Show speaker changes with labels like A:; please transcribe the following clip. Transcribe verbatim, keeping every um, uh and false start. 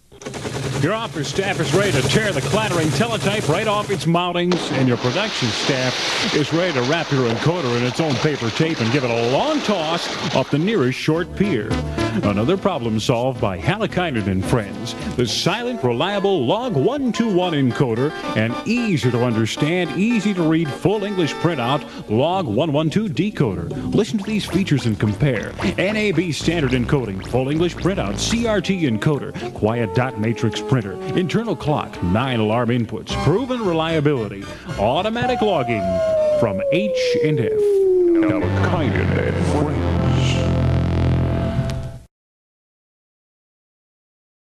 A: Your office staff is ready to tear the clattering teletype right off its mountings, and your production staff is ready to wrap your encoder in its own paper tape and give it a long toss off the nearest short pier. Another problem solved by Halikainen and Friends, the silent, reliable Log one two one encoder, and easy to understand, easy to read, full English printout Log one one two decoder. Listen to these features and compare. N A B standard encoding, full English printout, C R T encoder, quiet dot matrix printer, internal clock, nine alarm inputs, proven reliability, automatic logging from H and F. Halikainen and Friends.